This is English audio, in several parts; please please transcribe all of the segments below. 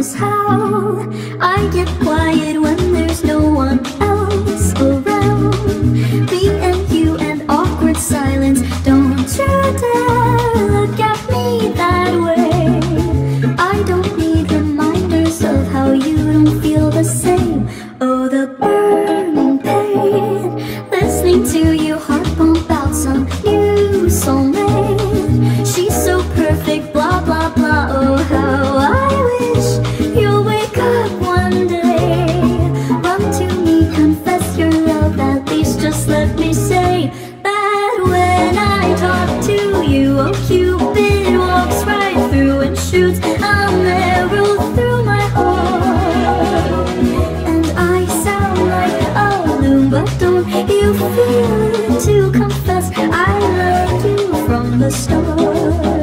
is how I get quiet when there's no one else around. Me and you and awkward silence. Don't you dare look at me that way. I don't need reminders of how you don't feel the same. Oh, the burning pain, listening to your heart pump out some new soulmate. She's so perfect, blah blah blah. Oh, how I wish you'll wake up one day. Run to me, confess your love, at least just let me say that when I talk to you, oh Cupid walks right through and shoots an arrow through my heart. And I sound like a loon, but don't you feel it to confess I loved you from the start.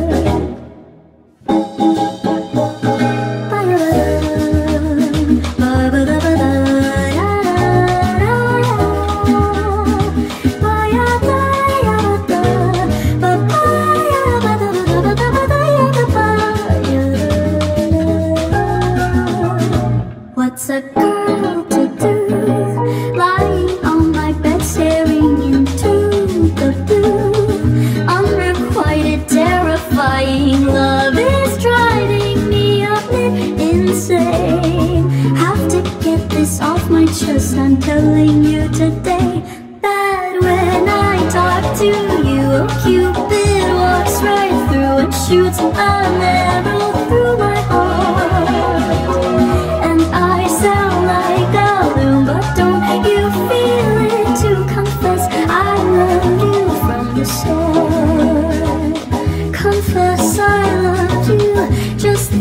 What's a girl to do, lying on my bed staring into the blue? Unrequited, terrifying love is driving me a bit insane. Have to get this off my chest, I'm telling you today that when I talk to you, oh Cupid walks right through and shoots an arrow through my heart. And I sound like a loon, but don't you feel it to confess I loved you from the start. Confess I loved you, just